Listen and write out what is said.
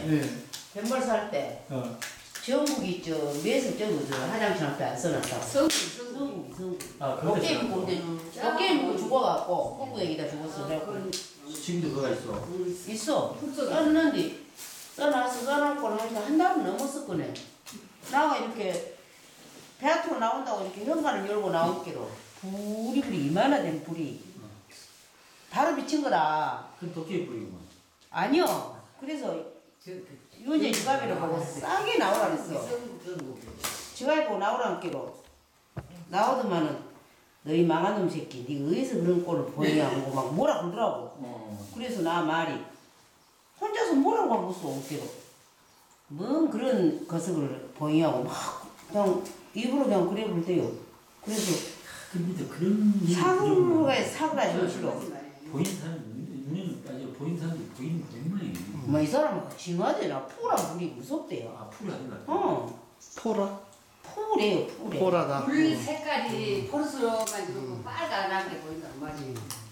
네. 뱃물 살 때 전국이 저 매서 저거 화장실 앞에 안 써놨다. 성국이. 아, 어깨 묶고 어깨 묶고 죽어갖고 콧구멍에다 죽었어. 그래갖고 지금도 그가 있어. 있어. 썼는데 써놨고 나니까 한 달은 넘었을 거네. 나가 이렇게 배아토 나온다고 이렇게 현관을 열고 나온기로 불이 이만하된 불이 바로 비친 거다. 큰 도끼에 뿌리구만. 아니요. 그래서 유은재 지갑이를 보고 싸게 나오라 그랬어. 지갑 보고 나오라는 끼로 나오더만은 너희 망한 놈 새끼 네 어디서 그런 꼴을 보이냐고 막 뭐라 그러더라고. 그래서 나 말이 혼자서 뭐라고 하고 있어 어깨로 뭔 그런 거석을 보이냐고 막 그냥 입으로 그냥 그래 볼때요. 그래서 근데 그런 사고라 정신로 보인 사람 있는 까지 보인 사람이 보이는 거짓말이에요. 뭐 이 사람은 징하대나 푸라 물이 무섭대요. 아 풀이 아닌가? 포라? 푸래요 푸래. 포라다. 물 색깔이 포르스로 가지고 빨간하게 보인단 말이에요.